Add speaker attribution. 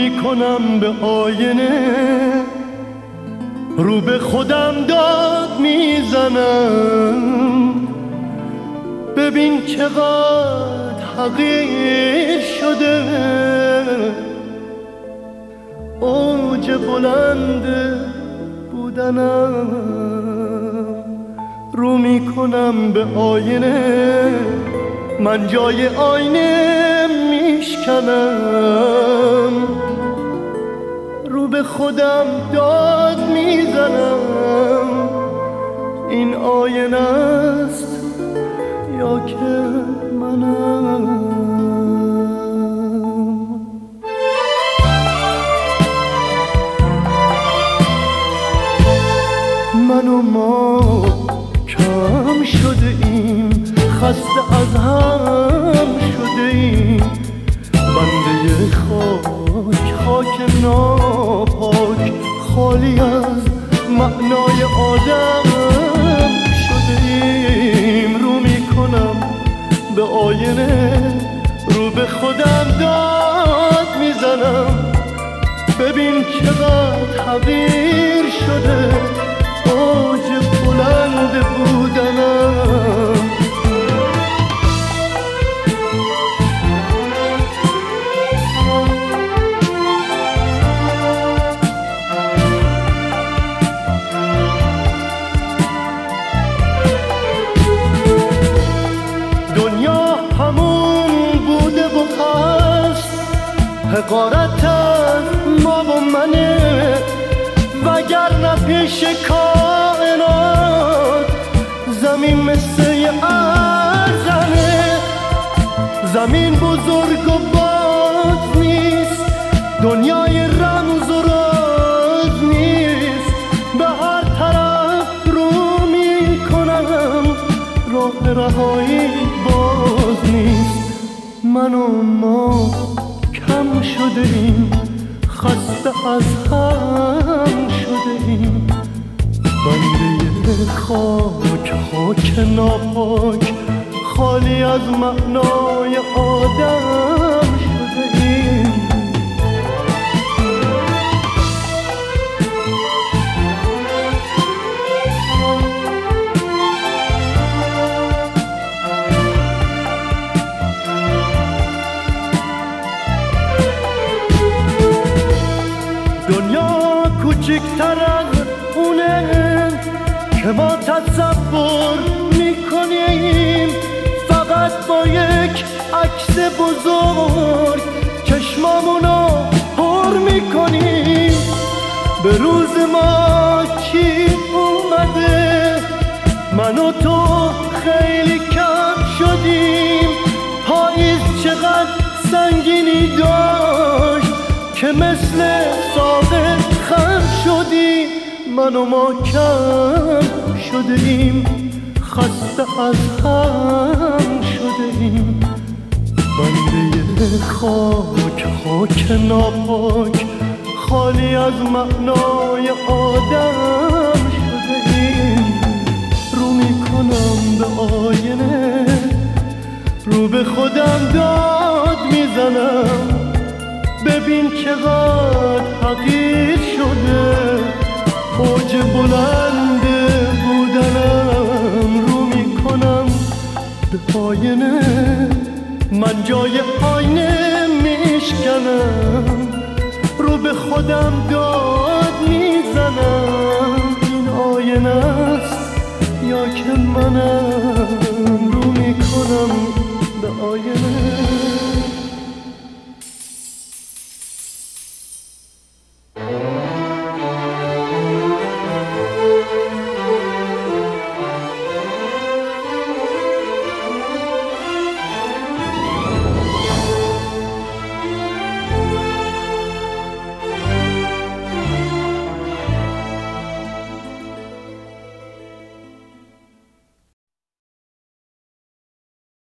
Speaker 1: میکنم به آینه، رو به خودم داد میزنم. ببین چقدر حقیر شده، اوج بلند بودنم. رو میکنم به آینه، من جای آینه میشکنم. رو به خودم داد میزنم. این آینه است یا که منم؟ من و ما کم شده ایم، خسته از هم شده ایم. بنده خاک ناپاک، خالی از معنای آدم شده ایم. رو میکنم به آینه، رو به خودم داد میزنم. ببین چقدر حقیر شده، اوج بلند بودنم. دنیا همون بوده و هست، حقارت از ما و منه. وگرنه پیش کائنات زمین مثل یه ارزنه. زمین بزرگ و باز نیست، دنیای رمز و راز نیست. به هر طرف رو میکنم، راه رهایی باز نیست. من و ما کم شده ایم، خسته از هم شده ایم. بنده خاک ناپاک، خالی از معنای آدم شده ایم. دنیا کوچکتر از اونه که ما تصور میکنیم. فقط با یک عکس بزرگ چشمامونو پر میکنیم. به روز ما چی اومده؟ من و تو خیلی کم شدیم. پاییز چقدر سنگینی داشت که مثل ساقه خم شدیم. من و ما کم شده ایم، خسته از هم شده ایم. بنده خاک ناپاک، خالی از معنای آدم شده ایم. رو میکنم به آینه، رو به خودم داد میزنم. ببین چقدر حقیر شده، اوج بلند بودنم. رو میکنم به آینه، من جای آینه میشکنم. رو به خودم داد میزنم. این آینه است یا که منم؟ رو میکنم به آینه.